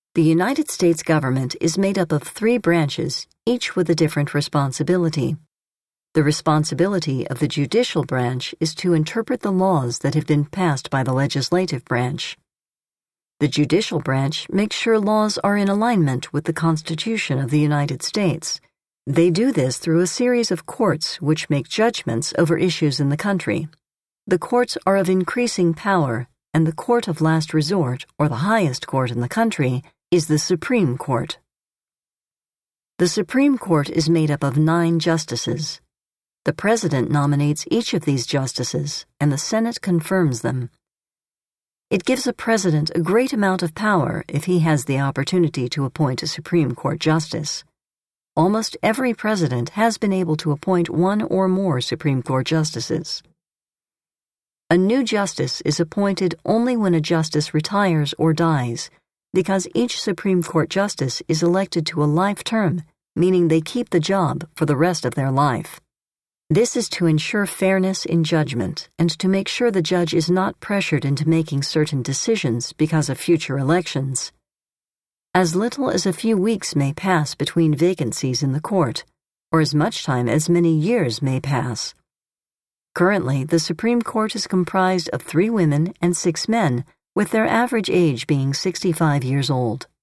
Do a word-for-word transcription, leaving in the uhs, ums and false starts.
The United States government is made up of three branches, each with a different responsibility. The responsibility of the judicial branch is to interpret the laws that have been passed by the legislative branch. The judicial branch makes sure laws are in alignment with the Constitution of the United States. They do this through a series of courts which make judgments over issues in the country. The courts are of increasing power, and the court of last resort, or the highest court in the country, is the Supreme Court. The Supreme Court is made up of nine justices. The President nominates each of these justices, and the Senate confirms them. It gives a president a great amount of power if he has the opportunity to appoint a Supreme Court justice. Almost every president has been able to appoint one or more Supreme Court justices. A new justice is appointed only when a justice retires or dies, because each Supreme Court justice is elected to a life term, meaning they keep the job for the rest of their life. This is to ensure fairness in judgment and to make sure the judge is not pressured into making certain decisions because of future elections. As little as a few weeks may pass between vacancies in the court, or as much time as many years may pass. Currently, the Supreme Court is comprised of three women and six men, with their average age being sixty-five years old.